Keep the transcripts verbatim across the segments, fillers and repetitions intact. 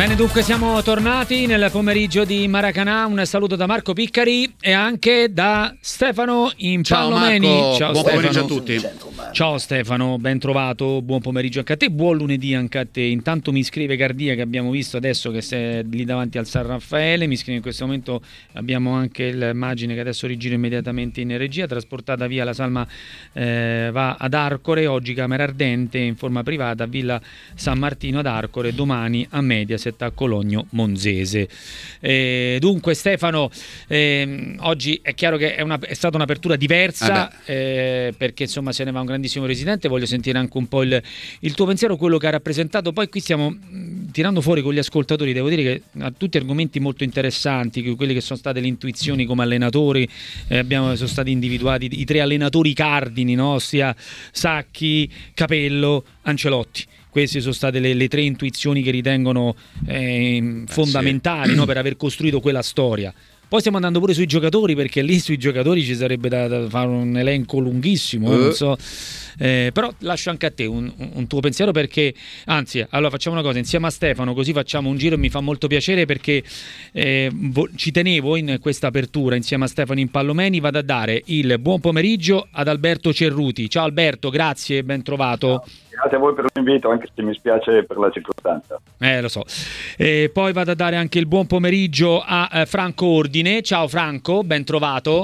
Bene, dunque siamo tornati nel pomeriggio di Maracanã. Un saluto da Marco Piccari e anche da Stefano Impallomeni. Ciao Marco, Ciao, buon Stefano. pomeriggio a tutti. Ciao Stefano, ben trovato, buon pomeriggio anche a te, buon lunedì anche a te. Intanto mi scrive Cardia, che abbiamo visto adesso che sei lì davanti al San Raffaele, mi scrive in questo momento abbiamo anche l'immagine che adesso rigira immediatamente in regia, trasportata via la salma eh, va ad Arcore, oggi camera ardente in forma privata a Villa San Martino ad Arcore, domani a Mediaset a Cologno Monzese. Eh, dunque Stefano, eh, oggi è chiaro che è, una, è stata un'apertura diversa ah eh, perché insomma se ne va un grandissimo residente. Voglio sentire anche un po' il, il tuo pensiero, quello che ha rappresentato. Poi qui stiamo mh, tirando fuori con gli ascoltatori, devo dire che ha tutti argomenti molto interessanti, quelli che sono state le intuizioni come allenatori, eh, abbiamo, sono stati individuati i tre allenatori cardini, no? Ossia Sacchi, Capello, Ancelotti. Queste sono state le, le tre intuizioni che ritengono eh, fondamentali, sì, no, per aver costruito quella storia. Poi stiamo andando pure sui giocatori, perché lì sui giocatori ci sarebbe da, da fare un elenco lunghissimo, uh. non so. Eh, però lascio anche a te un, un tuo pensiero, perché anzi, allora facciamo una cosa insieme a Stefano, così facciamo un giro e mi fa molto piacere, perché eh, vo- ci tenevo in questa apertura insieme a Stefano Impallomeni. Vado a dare il buon pomeriggio ad Alberto Cerruti. Ciao Alberto, grazie, ben trovato. Ciao. Grazie a voi per l'invito, anche se mi spiace per la circostanza. Eh, lo so. E poi vado a dare anche il buon pomeriggio a eh, Franco Ordine. Ciao Franco, ben trovato.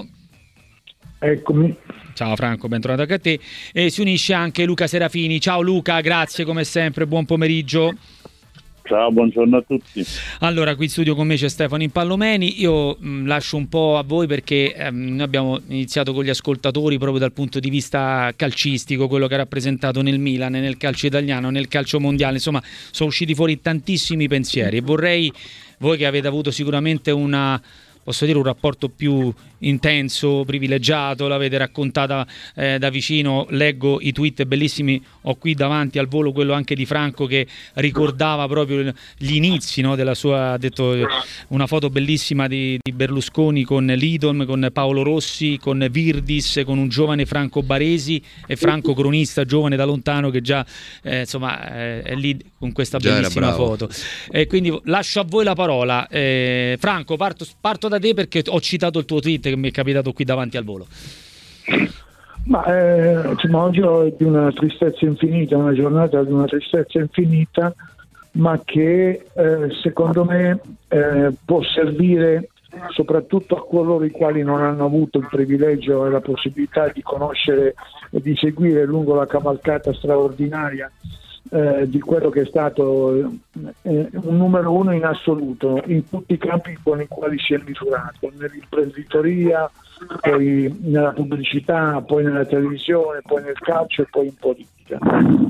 Eccomi. Ciao Franco, ben trovato anche a te. E si unisce anche Luca Serafini. Ciao Luca, grazie come sempre, buon pomeriggio. Ciao, buongiorno a tutti. Allora, qui in studio con me c'è Stefano Impallomeni. Io mh, lascio un po' a voi, perché ehm, noi abbiamo iniziato con gli ascoltatori proprio dal punto di vista calcistico, quello che ha rappresentato nel Milan, nel calcio italiano, nel calcio mondiale. Insomma, sono usciti fuori tantissimi pensieri e vorrei, voi che avete avuto sicuramente una, posso dire, un rapporto più intenso, privilegiato, l'avete raccontata eh, da vicino, leggo i tweet bellissimi, ho qui davanti al volo quello anche di Franco che ricordava proprio gli inizi, no, della sua, ha detto una foto bellissima di, di Berlusconi con Lidon, con Paolo Rossi, con Virdis, con un giovane Franco Baresi e Franco cronista giovane da lontano che già eh, insomma eh, è lì con questa già bellissima foto. E quindi lascio a voi la parola. eh, Franco, parto, parto da te, perché ho citato il tuo tweet che mi è capitato qui davanti al volo. Ma eh, insomma, oggi è di una tristezza infinita, una giornata di una tristezza infinita, ma che eh, secondo me eh, può servire soprattutto a coloro i quali non hanno avuto il privilegio e la possibilità di conoscere e di seguire lungo la cavalcata straordinaria Eh, di quello che è stato eh, un numero uno in assoluto in tutti i campi con i quali si è misurato, nell'imprenditoria, poi nella pubblicità, poi nella televisione, poi nel calcio e poi in politica.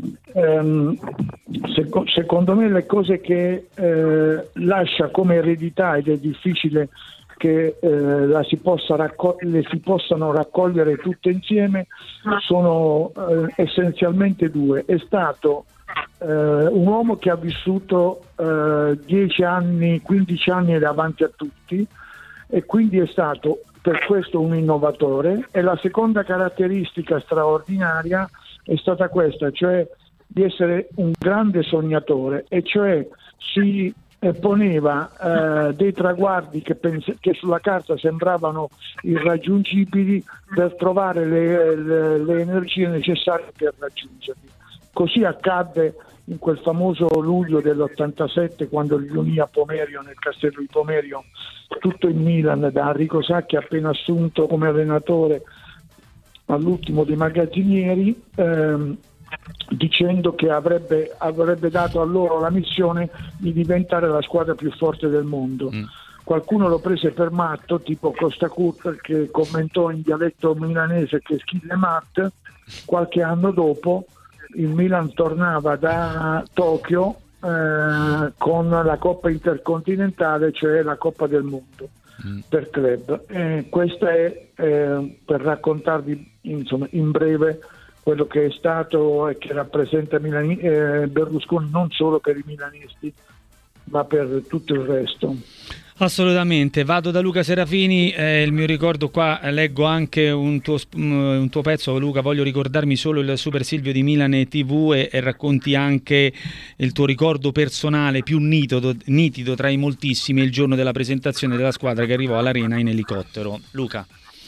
Eh, sec- secondo me le cose che eh, lascia come eredità, ed è difficile che eh, la si possa raccog- le si possano raccogliere tutte insieme, sono eh, essenzialmente due. È stato Uh, un uomo che ha vissuto dieci uh, anni, quindici anni davanti a tutti, e quindi è stato per questo un innovatore. E la seconda caratteristica straordinaria è stata questa, cioè di essere un grande sognatore, e cioè si eh, poneva uh, dei traguardi che, pens- che sulla carta sembravano irraggiungibili per trovare le, le, le energie necessarie per raggiungerli. Così accadde in quel famoso luglio dell'ottantasette, quando riunì a Pomerio, nel castello di Pomerio, tutto il Milan, da Enrico Sacchi, appena assunto come allenatore all'ultimo dei magazzinieri, ehm, dicendo che avrebbe, avrebbe dato a loro la missione di diventare la squadra più forte del mondo. Mm. Qualcuno lo prese per matto, tipo Costa Curta, che commentò in dialetto milanese che schille mat. Qualche anno dopo il Milan tornava da Tokyo eh, con la Coppa Intercontinentale, cioè la Coppa del Mondo mm. per club. Eh, questo è eh, per raccontarvi insomma in breve quello che è stato e che rappresenta Milani- eh, Berlusconi, non solo per i milanisti ma per tutto il resto. Assolutamente, vado da Luca Serafini, eh, il mio ricordo qua, eh, leggo anche un tuo, un tuo pezzo, Luca, voglio ricordarmi solo il Super Silvio di Milan tivù e, e racconti anche il tuo ricordo personale più nitido, nitido tra i moltissimi, il giorno della presentazione della squadra che arrivò all'arena in elicottero. Luca.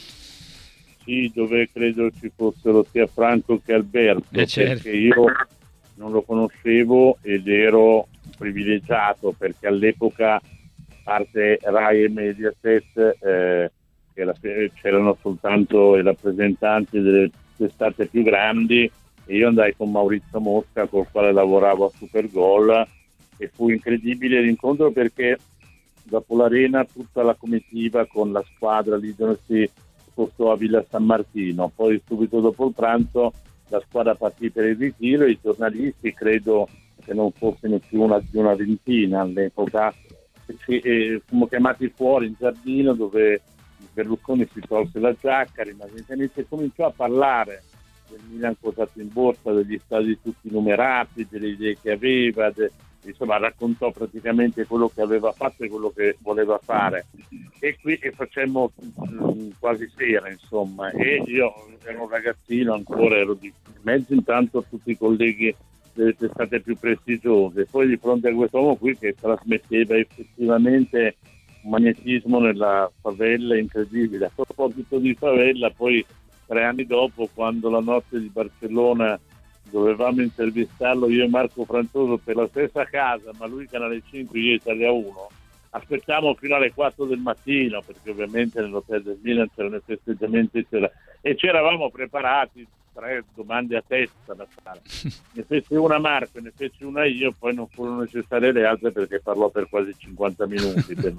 Sì, dove credo ci fossero sia Franco che Alberto, eh certo. Perché io non lo conoscevo ed ero privilegiato perché all'epoca parte Rai e Mediaset eh, c'erano soltanto i rappresentanti delle testate più grandi e io andai con Maurizio Mosca col quale lavoravo a Supergol e fu incredibile l'incontro perché dopo l'arena tutta la comitiva con la squadra lì dove si spostò a Villa San Martino, poi subito dopo il pranzo la squadra partì per il ritiro e i giornalisti credo che non fossero più una, di una ventina all'epoca. E fummo chiamati fuori in giardino dove Berlusconi si tolse la giacca, rimase in camicia e cominciò a parlare del Milan quotato in borsa, degli stadi tutti numerati, delle idee che aveva, de, insomma raccontò praticamente quello che aveva fatto e quello che voleva fare e qui e facemmo mh, quasi sera insomma e io ero un ragazzino ancora, ero di mezzo intanto a tutti i colleghi delle testate più prestigiose, poi di fronte a quest'uomo qui che trasmetteva effettivamente un magnetismo nella favela incredibile. A proposito di favela, poi tre anni dopo, quando la notte di Barcellona dovevamo intervistarlo io e Marco Franzoso per la stessa casa, ma lui Canale cinque, io Italia uno, aspettiamo fino alle quattro del mattino perché ovviamente nell'hotel del Milan c'erano i festeggiamenti c'era, e ci eravamo preparati tre domande a testa da fare. Ne fece una Marco, ne fece una io, poi non furono necessarie le altre perché parlò per quasi cinquanta minuti per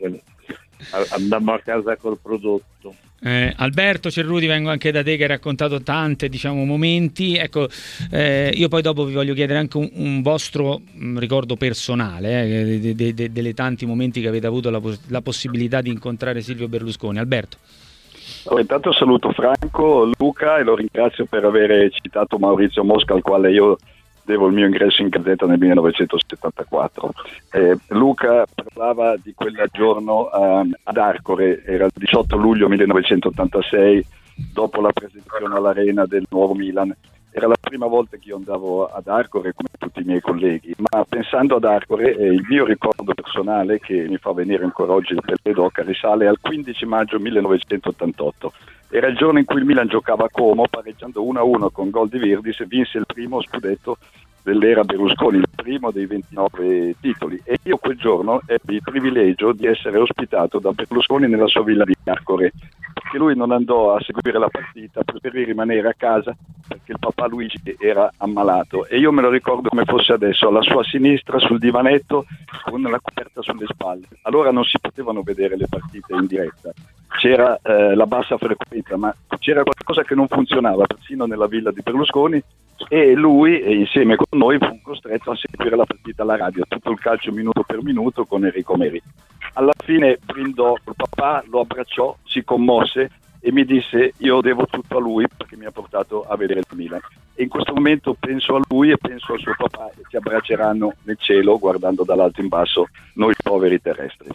andammo a casa col prodotto. Eh, Alberto Cerruti, vengo anche da te che hai raccontato tante diciamo momenti, ecco eh, io poi dopo vi voglio chiedere anche un, un vostro mh, ricordo personale eh, de, de, de, delle tanti momenti che avete avuto la, la possibilità di incontrare Silvio Berlusconi. Alberto. Allora, intanto saluto Franco, Luca e lo ringrazio per aver citato Maurizio Mosca al quale io devo il mio ingresso in Gazzetta nel millenovecentosettantaquattro. Eh, Luca parlava di quel giorno eh, ad Arcore, era il diciotto luglio millenovecentottantasei, dopo la presentazione all'Arena del nuovo Milan. Era la prima volta che io andavo ad Arcore come tutti i miei colleghi, ma pensando ad Arcore eh, il mio ricordo personale, che mi fa venire ancora oggi il pelle d'oca, risale al quindici maggio millenovecentottantotto. Era il giorno in cui il Milan giocava a Como, pareggiando uno a uno con gol di Virdis e vinse il primo scudetto dell'era Berlusconi, il primo dei ventinove titoli, e io quel giorno ebbi il privilegio di essere ospitato da Berlusconi nella sua villa di Arcore, perché lui non andò a seguire la partita, preferì rimanere a casa perché il papà Luigi era ammalato, e io me lo ricordo come fosse adesso, alla sua sinistra sul divanetto con la coperta sulle spalle. Allora non si potevano vedere le partite in diretta, c'era eh, la bassa frequenza, ma c'era qualcosa che non funzionava persino nella villa di Berlusconi, e lui e insieme con noi fu costretto a seguire la partita alla radio, tutto il calcio minuto per minuto con Enrico Meri. Alla fine brindò col papà, lo abbracciò, si commosse e mi disse: io devo tutto a lui perché mi ha portato a vedere il Milan. E in questo momento penso a lui e penso al suo papà, e ci abbracceranno nel cielo guardando dall'alto in basso noi poveri terrestri.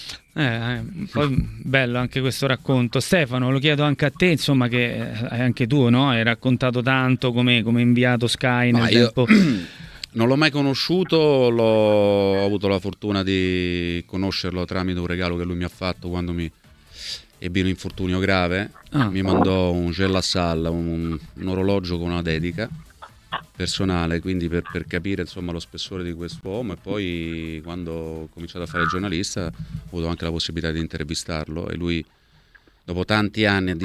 Eh, poi bello anche questo racconto. Stefano, lo chiedo anche a te, insomma, che anche tu, no? Hai raccontato tanto come, come inviato Sky nel Ma io tempo. non l'ho mai conosciuto, l'ho, ho avuto la fortuna di conoscerlo tramite un regalo che lui mi ha fatto quando mi ebbi un infortunio grave. Ah. Mi mandò un gel a salla, un, un orologio con una dedica personale, quindi per, per capire insomma lo spessore di quest'uomo, e poi quando ho cominciato a fare il giornalista ho avuto anche la possibilità di intervistarlo, e lui dopo tanti anni a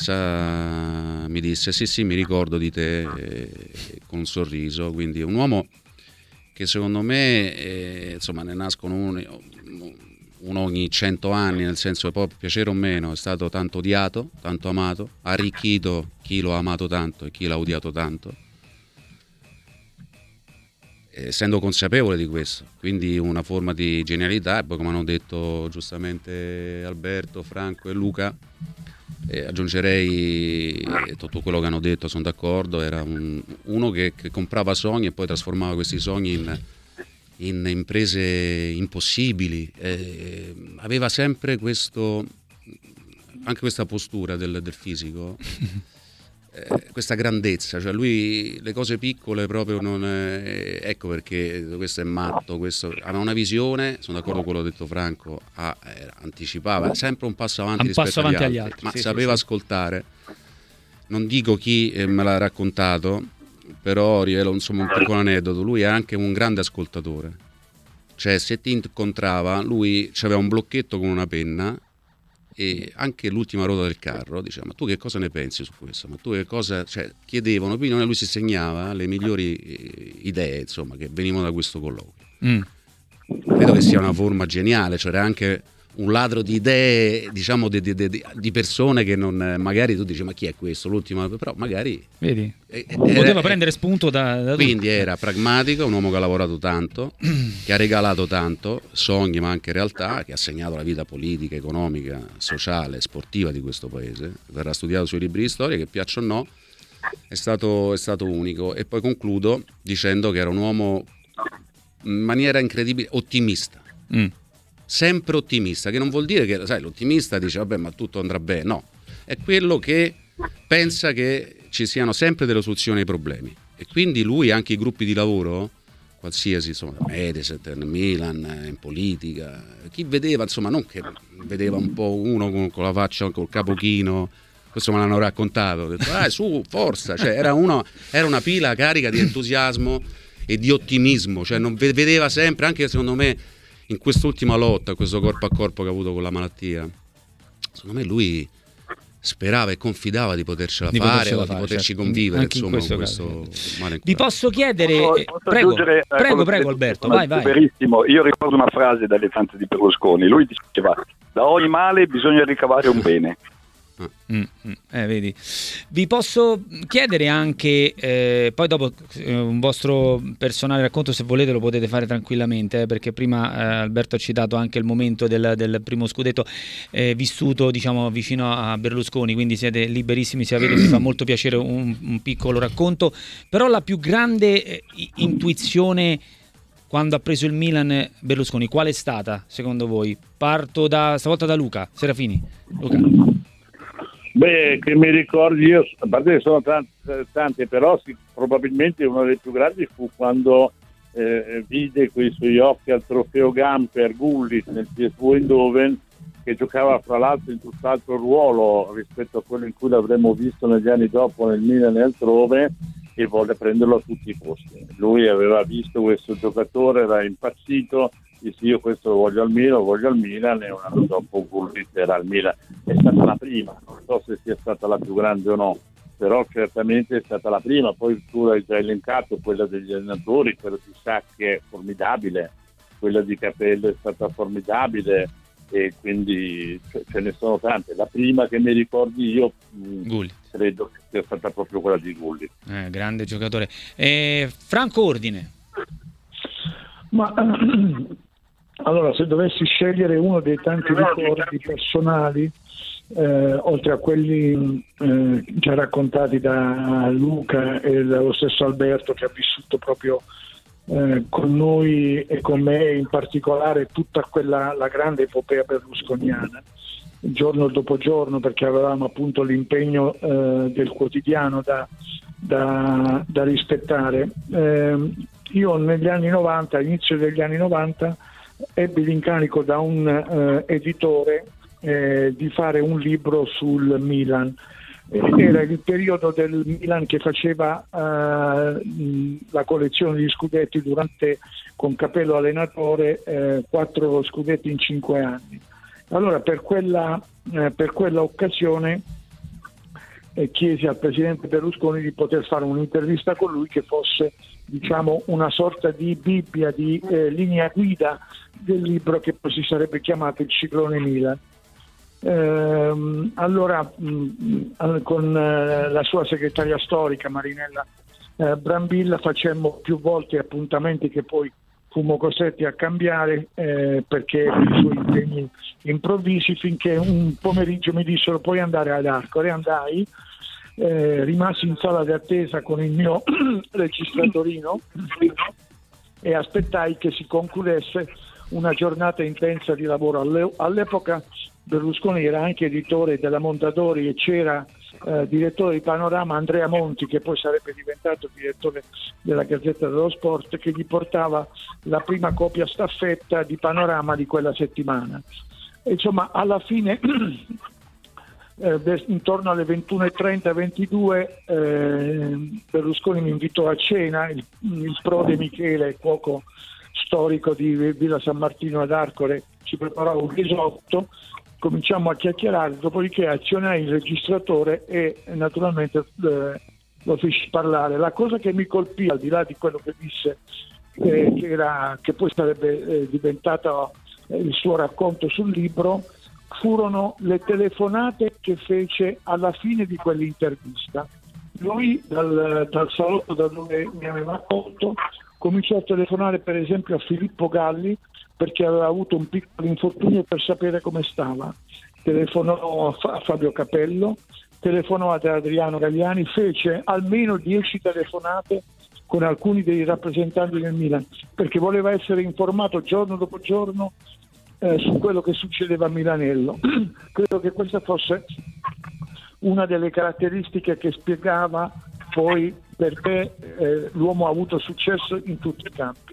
distanza mi disse sì sì mi ricordo di te, eh, con un sorriso. Quindi un uomo che secondo me eh, insomma ne nascono uno, uno ogni cento anni, nel senso che poi piacere o meno è stato tanto odiato, tanto amato, ha arricchito chi lo ha amato tanto e chi l'ha odiato tanto, essendo consapevole di questo, quindi una forma di genialità. E poi, come hanno detto giustamente Alberto, Franco e Luca, eh, aggiungerei tutto quello che hanno detto, sono d'accordo, era un, uno che, che comprava sogni e poi trasformava questi sogni in, in imprese impossibili, eh, aveva sempre questo, anche questa postura del, del fisico, eh, questa grandezza, cioè lui le cose piccole proprio non è, ecco perché questo è matto, questo aveva una visione, sono d'accordo con quello che ha detto Franco, ah, eh, anticipava sempre un passo avanti un rispetto passo avanti agli agli altri, altri, ma sì, sapeva sì, sì. ascoltare. Non dico chi eh, me l'ha raccontato, però rivelo insomma un piccolo aneddoto. Lui è anche un grande ascoltatore, cioè se ti incontrava lui aveva un blocchetto con una penna e anche l'ultima ruota del carro diceva: ma tu che cosa ne pensi su questo? Ma tu che cosa, cioè chiedevano, quindi lui si segnava le migliori idee insomma che venivano da questo colloquio. mm. Credo che sia una forma geniale, cioè era anche un ladro di idee, diciamo di, di, di, di persone che non, magari tu dici ma chi è questo, l'ultimo, però magari vedi, era, poteva prendere spunto da, da quindi tutto. Era pragmatico, un uomo che ha lavorato tanto, che ha regalato tanto, sogni ma anche realtà, che ha segnato la vita politica, economica, sociale, sportiva di questo paese. Verrà studiato sui libri di storia, che piacciono o no, è stato, è stato unico. E poi concludo dicendo che era un uomo in maniera incredibile ottimista. mm. Sempre ottimista, che non vuol dire che, sai, l'ottimista dice vabbè ma tutto andrà bene, no, è quello che pensa che ci siano sempre delle soluzioni ai problemi, e quindi lui anche i gruppi di lavoro qualsiasi, insomma, Mediaset, Milan, in politica, chi vedeva, insomma, non che vedeva un po' uno con, con la faccia col capo chino, questo me l'hanno raccontato, ho detto ah su, forza, cioè era, uno, era una pila carica di entusiasmo e di ottimismo, cioè non vedeva sempre, anche secondo me in quest'ultima lotta, questo corpo a corpo che ha avuto con la malattia, secondo me lui sperava e confidava di potercela di fare potercela o fare, di poterci certo. convivere Anche insomma in con questo questo male. Vi posso chiedere, posso, eh, posso prego, aggiungere, eh, prego, prego Alberto, vai, vai. Verissimo, io ricordo una frase dall'elefante di Berlusconi, lui diceva da ogni male bisogna ricavare un bene. Mm, mm, eh, vedi. Vi posso chiedere anche, eh, poi dopo eh, un vostro personale racconto, se volete lo potete fare tranquillamente, eh, perché prima eh, Alberto ha citato anche il momento del, del primo scudetto eh, vissuto, diciamo, vicino a Berlusconi, quindi siete liberissimi se avete, mi fa molto piacere un, un piccolo racconto, però la più grande eh, intuizione quando ha preso il Milan Berlusconi, qual è stata secondo voi? Parto da stavolta da Luca Serafini. Luca. Beh, che mi ricordi io, a parte che sono tante, tante però sì, probabilmente uno dei più grandi fu quando eh, vide con i suoi occhi al trofeo Gamper Gullit nel P S V Eindhoven, che giocava fra l'altro in tutt'altro ruolo rispetto a quello in cui l'avremmo visto negli anni dopo nel Milan e altrove, e volle prenderlo a tutti i costi. Lui aveva visto questo giocatore, era impazzito, disse io questo lo voglio al Milan, lo voglio al Milan, e un anno dopo Gullit era al Milan. È stata la prima, non so se sia stata la più grande o no, però certamente è stata la prima. Poi tu hai già elencato quella degli allenatori, quella di Sacchi è formidabile, quella di Capello è stata formidabile, e quindi ce ne sono tante. La prima che mi ricordi io mh, credo che sia stata proprio quella di Gullit. Eh, grande giocatore. Eh, Franco Ordine. Ma allora, se dovessi scegliere uno dei tanti ricordi personali, eh, oltre a quelli eh, già raccontati da Luca e dallo stesso Alberto, che ha vissuto proprio eh, con noi e con me in particolare tutta quella la grande epopea berlusconiana, giorno dopo giorno, perché avevamo appunto l'impegno eh, del quotidiano da, da, da rispettare. Eh, io negli anni novanta, all'inizio degli anni novanta, ebbi l'incarico da un eh, editore eh, di fare un libro sul Milan. Era il periodo del Milan che faceva eh, la collezione di scudetti durante, con Capello allenatore, eh, quattro scudetti in cinque anni. Allora per quella, eh, per quella occasione eh, chiesi al presidente Berlusconi di poter fare un'intervista con lui che fosse, diciamo, una sorta di Bibbia, di eh, linea guida del libro che poi si sarebbe chiamato Il Ciclone Milan. Ehm, allora mh, con eh, la sua segretaria storica Marinella eh, Brambilla facemmo più volte appuntamenti che poi fummo costretti a cambiare eh, perché i suoi impegni improvvisi, finché un pomeriggio mi dissero puoi andare ad Arcore. Andai, eh, rimasi in sala di attesa con il mio registratorino e aspettai che si concludesse una giornata intensa di lavoro. Alle, all'epoca Berlusconi era anche editore della Mondadori e c'era eh, direttore di Panorama Andrea Monti, che poi sarebbe diventato direttore della Gazzetta dello Sport, che gli portava la prima copia staffetta di Panorama di quella settimana. E, insomma, alla fine eh, intorno alle ventuno e trenta ventidue eh, Berlusconi mi invitò a cena. Il, il prode Michele, cuoco storico di Villa San Martino ad Arcore, ci preparava un risotto, cominciamo a chiacchierare, dopodiché azionai il registratore e naturalmente eh, lo feci parlare. La cosa che mi colpì, al di là di quello che disse, eh, che, era, che poi sarebbe eh, diventato eh, il suo racconto sul libro, furono le telefonate che fece alla fine di quell'intervista. Lui dal, dal salotto da dove mi aveva accolto cominciò a telefonare per esempio a Filippo Galli, perché aveva avuto un piccolo infortunio, per sapere come stava. Telefonò a Fabio Capello, telefonò ad Adriano Galliani, fece almeno dieci telefonate con alcuni dei rappresentanti del Milan, perché voleva essere informato giorno dopo giorno eh, su quello che succedeva a Milanello. Credo che questa fosse una delle caratteristiche che spiegava poi perché eh, l'uomo ha avuto successo in tutti i campi.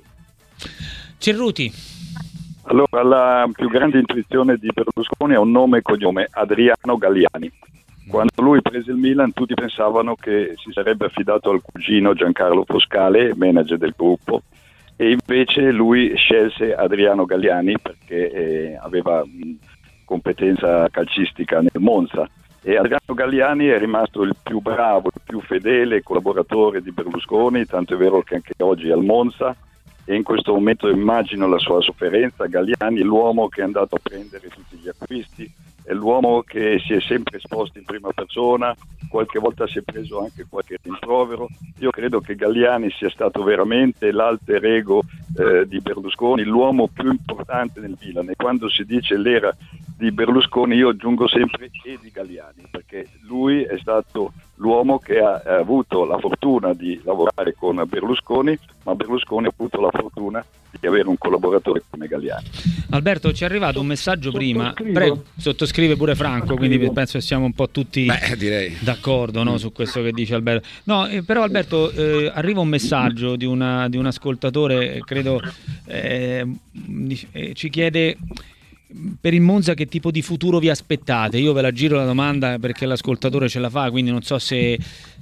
Cerruti. Allora, la più grande intuizione di Berlusconi è un nome e cognome, Adriano Galliani. Quando lui prese il Milan tutti pensavano che si sarebbe affidato al cugino Giancarlo Foscale, manager del gruppo, e invece lui scelse Adriano Galliani perché eh, aveva mh, competenza calcistica nel Monza. E Adriano Galliani è rimasto il più bravo, il più fedele collaboratore di Berlusconi, tanto è vero che anche oggi è al Monza, e in questo momento immagino la sua sofferenza. Galliani è l'uomo che è andato a prendere tutti gli acquisti, è l'uomo che si è sempre esposto in prima persona, qualche volta si è preso anche qualche rimprovero. Io credo che Galliani sia stato veramente l'alter ego eh, di Berlusconi, l'uomo più importante nel Milan, e quando si dice l'era di Berlusconi io aggiungo sempre e di Galliani, perché lui è stato l'uomo che ha, ha avuto la fortuna di lavorare con Berlusconi, ma Berlusconi ha avuto la fortuna di avere un collaboratore come Galliani. Alberto, ci è arrivato un messaggio prima, prego, sottoscrive pure Franco, quindi penso che siamo un po' tutti Beh, direi. d'accordo, no, su questo che dice Alberto. No, eh, però Alberto, eh, arriva un messaggio di, una, di un ascoltatore, credo, eh, eh, ci chiede: per il Monza che tipo di futuro vi aspettate? Io ve la giro la domanda perché l'ascoltatore ce la fa, quindi non so se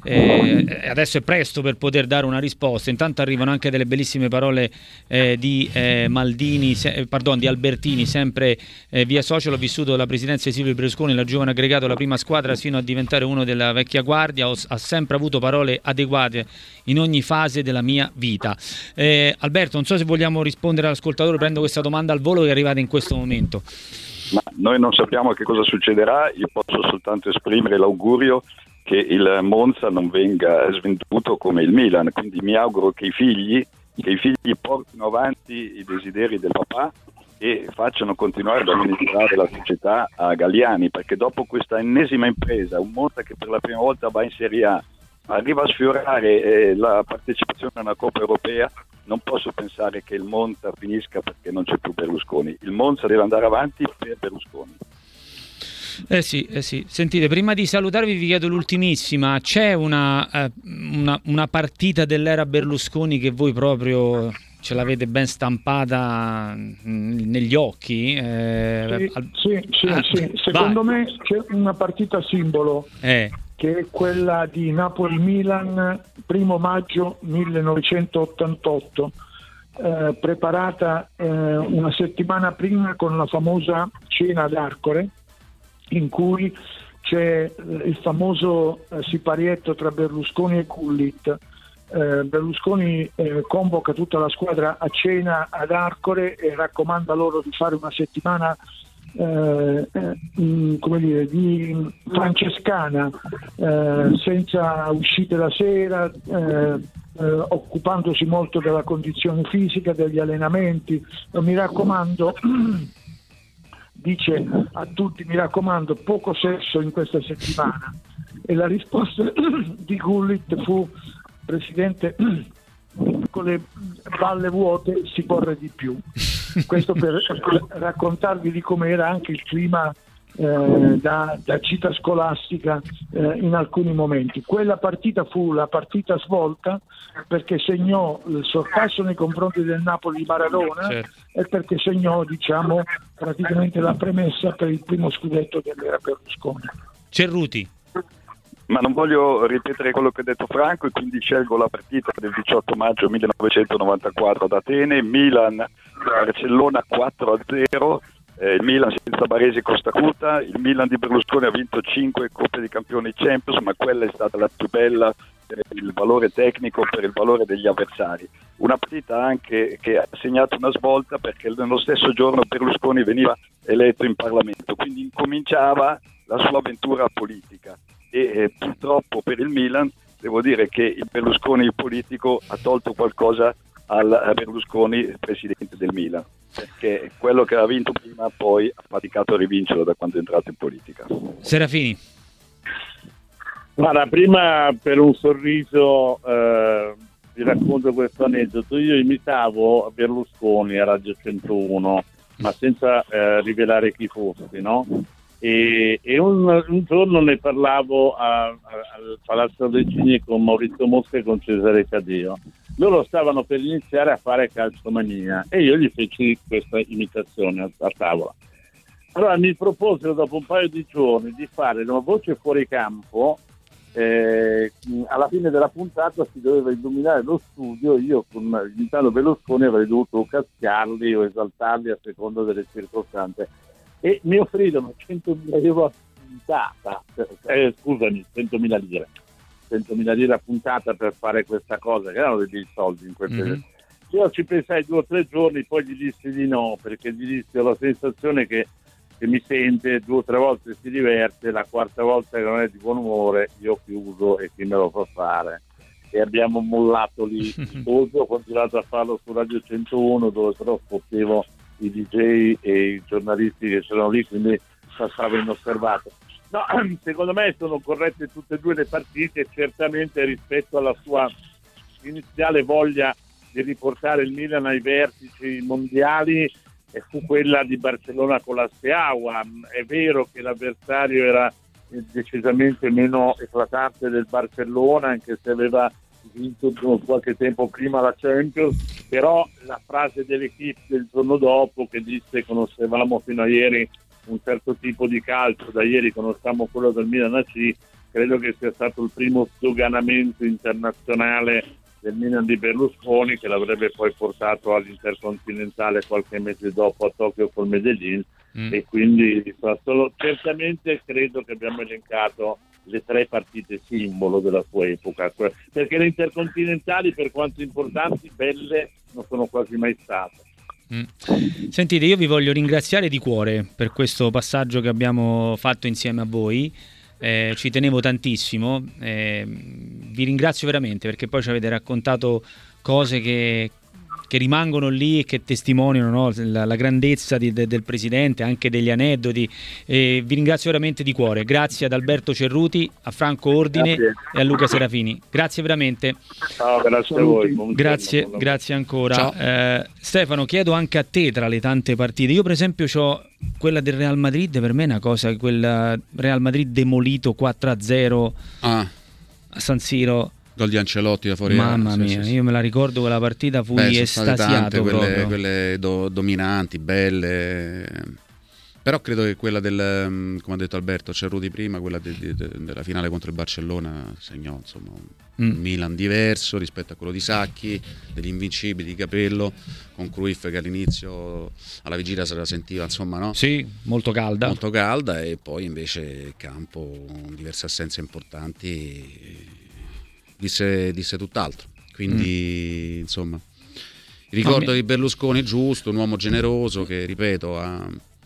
eh, adesso è presto per poter dare una risposta. Intanto arrivano anche delle bellissime parole eh, di eh, Maldini, se, pardon, di Albertini, sempre eh, via social. Ho vissuto la presidenza di Silvio Berlusconi, la giovane aggregato alla prima squadra fino a diventare uno della vecchia guardia. Ho, ha sempre avuto parole adeguate in ogni fase della mia vita. eh, Alberto, non so se vogliamo rispondere all'ascoltatore, prendo questa domanda al volo che è arrivata in questo momento. Ma noi non sappiamo che cosa succederà, io posso soltanto esprimere l'augurio che il Monza non venga svenduto come il Milan, quindi mi auguro che i figli, che i figli portino avanti i desideri del papà e facciano continuare ad amministrare la società a Galliani, perché dopo questa ennesima impresa, un Monza che per la prima volta va in Serie A, arriva a sfiorare eh, la partecipazione a una Coppa Europea, non posso pensare che il Monza finisca perché non c'è più Berlusconi. Il Monza deve andare avanti per Berlusconi. Eh sì, eh sì. Sentite, prima di salutarvi vi chiedo l'ultimissima. C'è una, eh, una, una partita dell'era Berlusconi che voi proprio ce l'avete ben stampata negli occhi? Eh, sì, al... sì, sì, ah, sì. Secondo vai. me c'è una partita simbolo, eh. che è quella di Napoli-Milan, primo maggio millenovecentottantotto, eh, preparata eh, una settimana prima con la famosa cena ad Arcore, in cui c'è il famoso eh, siparietto tra Berlusconi e Gullit. Eh, Berlusconi eh, convoca tutta la squadra a cena ad Arcore e raccomanda loro di fare una settimana eh, eh, come dire, di francescana, eh, senza uscite la sera, eh, eh, occupandosi molto della condizione fisica, degli allenamenti. Mi raccomando, dice a tutti, mi raccomando, poco sesso in questa settimana. E la risposta di Gullit fu: Presidente, con le balle vuote si corre di più. Questo per raccontarvi di come era anche il clima eh, da, da città scolastica eh, in alcuni momenti. Quella partita fu la partita svolta perché segnò il sorpasso nei confronti del Napoli di Maradona, certo. E perché segnò, diciamo, praticamente la premessa per il primo scudetto dell'era Berlusconi. Cerruti. Ma non voglio ripetere quello che ha detto Franco e quindi scelgo la partita del diciotto maggio millenovecentonovantaquattro ad Atene, Milan-Barcellona quattro a zero, eh, il Milan senza Baresi Costa Curta, il Milan di Berlusconi ha vinto cinque Coppe di Campioni Champions, ma quella è stata la più bella per il valore tecnico, per il valore degli avversari. Una partita anche che ha segnato una svolta perché nello stesso giorno Berlusconi veniva eletto in Parlamento, quindi incominciava la sua avventura politica. E eh, purtroppo per il Milan devo dire che il Berlusconi politico ha tolto qualcosa al Berlusconi presidente del Milan, perché quello che ha vinto prima poi ha faticato a rivincerlo da quando è entrato in politica. Serafini. Guarda, prima per un sorriso eh, vi racconto questo aneddoto. Io imitavo Berlusconi a Radio centouno, ma senza eh, rivelare chi fossi, no? E, e un, un giorno ne parlavo a, a, al Palazzo Regini con Maurizio Mosca e con Cesare Cadeo. Loro stavano per iniziare a fare calcomania e io gli feci questa imitazione a, a tavola. Allora mi proposero dopo un paio di giorni di fare una voce fuori campo. Eh, alla fine della puntata si doveva illuminare lo studio, io con imitando Berlusconi avrei dovuto caschiarli o esaltarli a seconda delle circostanze. E mi offrirono centomila euro a puntata, eh, scusami, centomila lire, centomila lire a puntata per fare questa cosa, che erano dei soldi in quel periodo. Mm-hmm. Io ci pensai due o tre giorni, poi gli dissi di no, perché gli dissi ho la sensazione che, che mi sente, due o tre volte si diverte, la quarta volta che non è di buon umore, io chiuso e chi me lo fa fare. E abbiamo mollato lì, ho continuato a farlo su Radio centouno, dove però potevo i D J e i giornalisti che c'erano lì, quindi passavo inosservato. No, secondo me sono corrette tutte e due le partite, certamente rispetto alla sua iniziale voglia di riportare il Milan ai vertici mondiali e fu quella di Barcellona con la Steaua. È vero che l'avversario era decisamente meno eclatante del Barcellona, anche se aveva vinto qualche tempo prima la Champions, però la frase dell'equipe del giorno dopo che disse conoscevamo fino a ieri un certo tipo di calcio, da ieri conosciamo quello del Milan A C, credo che sia stato il primo sdoganamento internazionale del Milan di Berlusconi, che l'avrebbe poi portato all'Intercontinentale qualche mese dopo a Tokyo col Medellin. Mm. E quindi solo, certamente credo che abbiamo elencato le tre partite simbolo della sua epoca, perché le intercontinentali, per quanto importanti, belle non sono quasi mai state. Mm. Sentite, io vi voglio ringraziare di cuore per questo passaggio che abbiamo fatto insieme a voi. Eh, ci tenevo tantissimo, eh, vi ringrazio veramente perché poi ci avete raccontato cose che, che rimangono lì e che testimoniano, no, la, la grandezza di, de, del presidente, anche degli aneddoti. Eh, vi ringrazio veramente di cuore. Grazie ad Alberto Cerruti, a Franco Ordine grazie. E a Luca Serafini. Grazie veramente. Ciao, grazie a voi. Buon grazie, giorno, grazie ancora. Eh, Stefano, chiedo anche a te, tra le tante partite, io per esempio ho quella del Real Madrid, per me è una cosa, quel Real Madrid demolito quattro a zero ah. a San Siro. Gol di Ancelotti da fuori. Mamma mia, sì, sì, io me la ricordo quella partita, fui Beh, estasiato tante, quelle, quelle do, dominanti, belle. Però credo che quella del, come ha detto Alberto Cerruti prima, quella de, de, de, della finale contro il Barcellona segnò insomma un mm. Milan diverso rispetto a quello di Sacchi, degli invincibili di Capello, con Cruyff che all'inizio alla vigilia se la sentiva insomma, no? Sì, molto calda. Molto calda e poi invece campo diverse assenze importanti disse, disse tutt'altro. Quindi mm. insomma il ricordo no, mi... di Berlusconi giusto, un uomo generoso che ripeto ha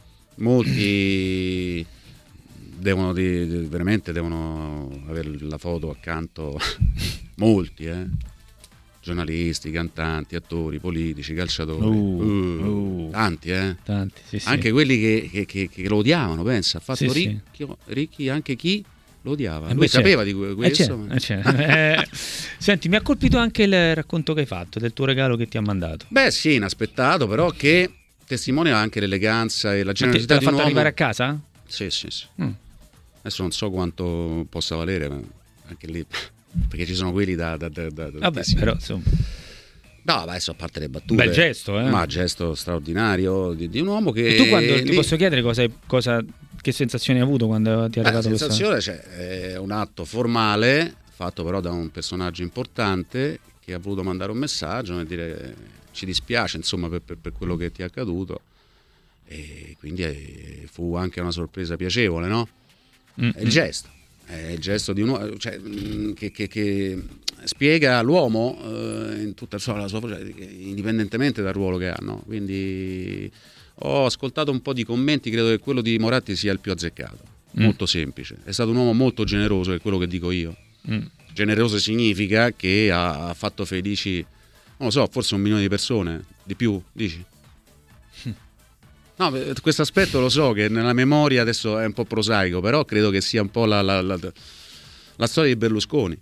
molti devono di, di, veramente devono avere la foto accanto molti eh? giornalisti, cantanti, attori, politici, calciatori uh, uh, uh, tanti eh tanti, sì, sì. Anche quelli che, che, che, che lo odiavano, pensa ha fatto sì, ricchi, sì. ricchi anche chi lo odiava, Eh lui beh, sapeva certo. di questo. Eh, c'è, eh, c'è. Eh, senti, mi ha colpito anche il racconto che hai fatto del tuo regalo che ti ha mandato. Beh sì, inaspettato, però che testimonia anche l'eleganza e la Ma te, generosità te l'ha di un fatto uomo. arrivare a casa? Sì, sì, sì. Mm. Adesso non so quanto possa valere, ma anche lì, perché ci sono quelli da... da, da, da Vabbè, sì. però insomma... No, adesso a parte le battute, Bel gesto, eh? ma gesto straordinario di, di un uomo che... E tu quando ti lì- posso chiedere cosa, cosa, che sensazioni hai avuto quando ti ha Beh, la arrivato questa... sensazione, cioè, è un atto formale, fatto però da un personaggio importante che ha voluto mandare un messaggio e dire ci dispiace insomma per, per, per quello che ti è accaduto, e quindi eh, fu anche una sorpresa piacevole, no? Mm, È il gesto, è il gesto di un uomo, cioè, mh, che, che, che spiega l'uomo eh, in tutta cioè, la sua voce, indipendentemente dal ruolo che ha, no? Quindi ho ascoltato un po' di commenti, credo che quello di Moratti sia il più azzeccato, Mm. molto semplice, è stato un uomo molto generoso, è quello che dico io. Mm. Generoso significa che ha, ha fatto felici, non lo so, forse un milione di persone, di più, dici? No, questo aspetto lo so che nella memoria adesso è un po' prosaico, però credo che sia un po' la, la, la, la storia di Berlusconi,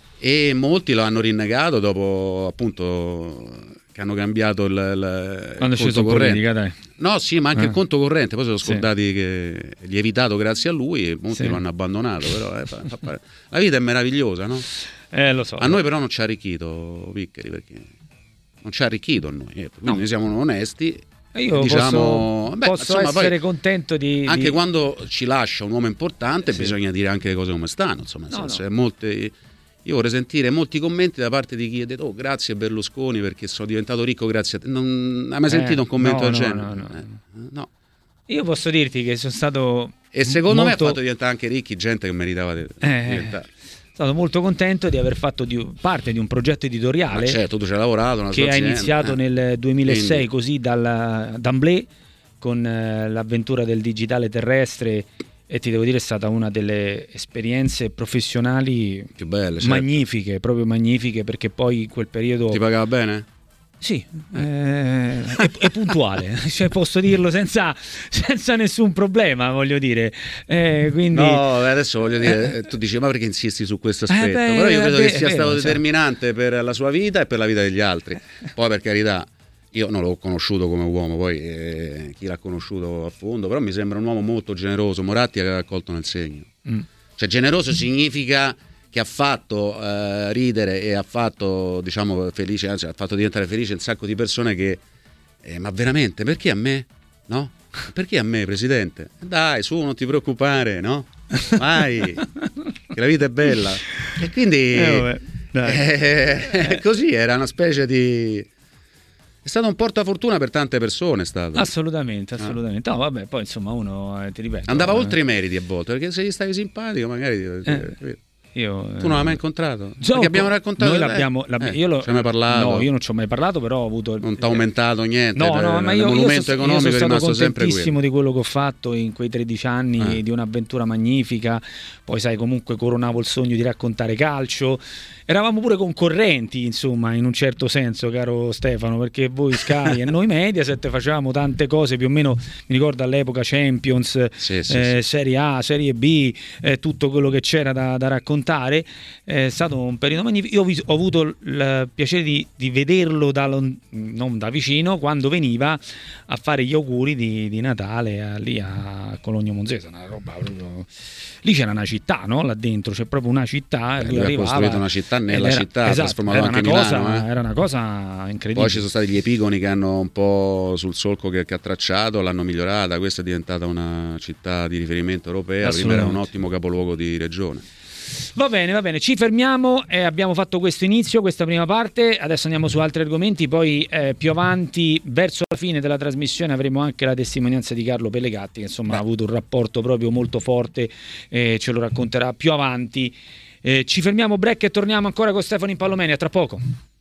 e molti lo hanno rinnegato dopo appunto che hanno cambiato il, il Quando è conto sceso in corrente. politica, dai. No, sì, ma anche Eh. il conto corrente, poi sono Sì. scordati che lievitato grazie a lui e molti Sì. lo hanno abbandonato, però eh, fa- fa pare- la vita è meravigliosa, no? Eh, lo so. A noi però non ci ha arricchito Vickery, perché non ci ha arricchito a noi, eh, quindi No. noi siamo onesti. Io diciamo, posso, beh, posso insomma, poi essere contento di... anche di... quando ci lascia un uomo importante Sì. bisogna dire anche le cose come stanno, insomma, nel No, senso, no. è molte- io vorrei sentire molti commenti da parte di chi ha detto oh, grazie Berlusconi perché sono diventato ricco grazie a te. Non hai mai Eh, sentito un commento no, del no, genere? no, no. Eh, no. Io posso dirti che sono stato... E secondo molto... me ha fatto diventare anche ricchi gente che meritava di Eh. diventare. Sono stato molto contento di aver fatto di- parte di un progetto editoriale Ma certo, tu ci hai lavorato, una che tua ha azienda, iniziato eh. nel duemilasei Quindi- così dalla d'Amblè con eh, l'avventura del digitale terrestre, e ti devo dire è stata una delle esperienze professionali più belle, certo. magnifiche, proprio magnifiche, perché poi in quel periodo Ti pagava bene? sì, eh, è, è puntuale, cioè posso dirlo senza, senza nessun problema, voglio dire. Eh, quindi No, adesso voglio dire, eh, tu dici ma perché insisti su questo aspetto? Eh beh, Però io credo beh, che sia è vero, stato cioè. determinante per la sua vita e per la vita degli altri. Poi per carità, io non l'ho conosciuto come uomo, poi eh, chi l'ha conosciuto a fondo, però mi sembra un uomo molto generoso. Moratti ha colto nel segno. Mm. Cioè generoso significa che ha fatto eh, ridere e ha fatto, diciamo, felice, anzi ha fatto diventare felice un sacco di persone che eh, ma veramente, perché a me? No? Perché a me, presidente? Dai, su, non ti preoccupare, no? Vai, che la vita è bella. E quindi Eh, vabbè, dai. eh, così era una specie di... È stato un portafortuna per tante persone, è stato. assolutamente, assolutamente. No, vabbè, poi insomma uno, eh, ti ripeto. Andava eh, oltre i meriti a volte, perché se gli stavi simpatico magari... Eh. Io, Tu non l'hai mai incontrato? Gioco, Perché abbiamo raccontato... noi eh, l'abbiamo, l'abbi- eh, io lo, ci hai mai parlato? No, io non ci ho mai parlato, però ho avuto... Non ti ha aumentato niente? No, per- no, ma il io, io, monumento sono, io economico sono è stato rimasto sempre contentissimo quello. di quello che ho fatto in quei tredici anni, Eh. di un'avventura magnifica. Poi sai, comunque coronavo il sogno di raccontare calcio. Eravamo pure concorrenti, insomma, in un certo senso, caro Stefano, perché voi Sky e noi Mediaset facevamo tante cose, più o meno, mi ricordo all'epoca Champions, Sì, sì, eh, sì. Serie A, Serie B, eh, tutto quello che c'era da, da raccontare. È stato un periodo magnifico. Io ho, vis- ho avuto il piacere di, di vederlo da lon- non da vicino quando veniva a fare gli auguri di, di Natale a- lì a Cologno Monzese, una roba proprio... Lì c'era una città, no? Là dentro c'è proprio una città. Eh, lui lui ha arrivava, costruito una città ed nella era- città, ha esatto, trasformato era anche una cosa, Milano, eh. Era una cosa incredibile. Poi ci sono stati gli epigoni che hanno un po' sul solco che, che ha tracciato, l'hanno migliorata, questa è diventata una città di riferimento europea, prima era un Assolutamente. ottimo capoluogo di regione. Va bene, va bene, ci fermiamo e abbiamo fatto questo inizio, questa prima parte, adesso andiamo su altri argomenti, poi eh, più avanti, verso la fine della trasmissione, avremo anche la testimonianza di Carlo Pellegatti, che insomma ha avuto un rapporto proprio molto forte, eh, ce lo racconterà più avanti. Eh, ci fermiamo, break, e torniamo ancora con Stefano Impallomeni, a tra poco.